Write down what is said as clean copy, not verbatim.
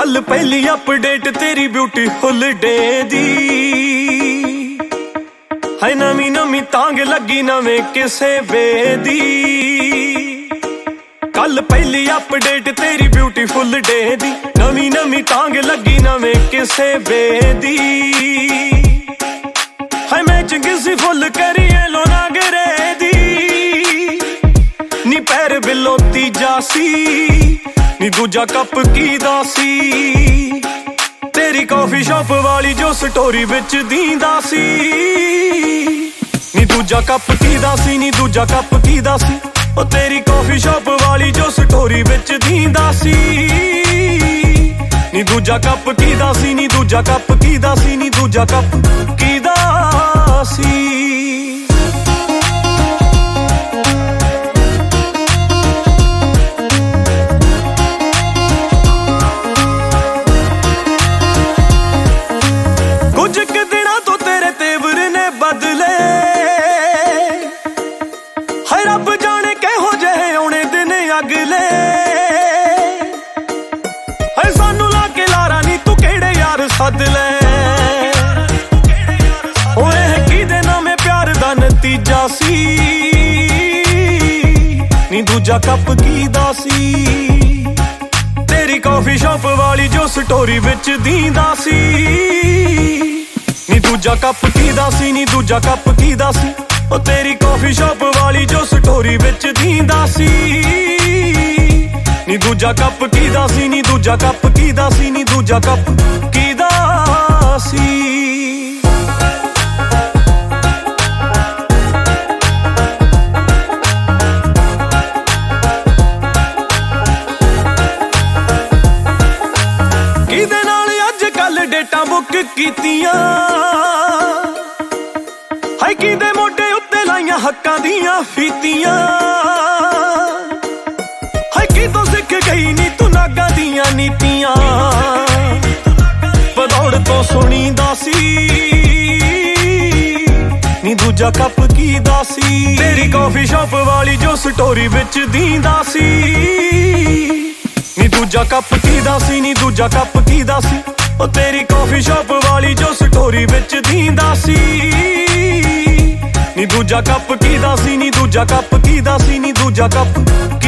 कल पहली अपडेट तेरी ब्यूटीफुल डे दी है नवी नवी तांग लगी नवे किसे बेदी। कल पहली अपडेट तेरी ब्यूटीफुल डे दी नवी नवी तांग लगी नवे किसे बेदी। है मैचिंग सी फुल करिए लो नागरे दी नी पैर बिलो तीजा सी नी दूजा कप की दासी। तेरी कॉफी शॉप वाली जो स्टोरी विच दींदा सी नी दूजा कप की दासी नी दूजा कप की दासी। ओ तेरी कॉफी शॉप वाली जो स्टोरी विच दींदा सी नी दूजा कप की दासी नी दूजा कप की दासी नी दूजा कप की दासी। रब जाने कहो जेहे आने दिन अगले है सानू ला के लारा नी तू केड़े यार सद ले। ओए किदे नामे प्यार दा नतीजा सी नी दूजा कप की दासी। तेरी कॉफी शॉप वाली जो स्टोरी विच दींदा सी नी दूजा कप की दासी नी दूजा कप की दासी। ओ तेरी कॉफी शॉप वाली जो स्टोरी विच दींदा सी नी दूजा कप की दासी नी दूजा कप की दासी नी दूजा कप की दासी। किदे नाल अज कल डेटा बुक कीतियां है किदे मोटे उत्ते लाइयां हक्कां दियां फीतियां है कि तू सिख गई नी तू नागा दियां नीतियां। पदौड़ तो सुनी दासी नी दूजा कप की दासी। तेरी कॉफी शॉप वाली जो स्टोरी विच दींदा सी नी दूजा कप की दासी नी दूजा कप की दासी। ओ तेरी कॉफी शॉप वाली जो स्टोरी विच दींदा सी नी दूजा कप की दासी नी दूजा कप की दासी नी दूजा कप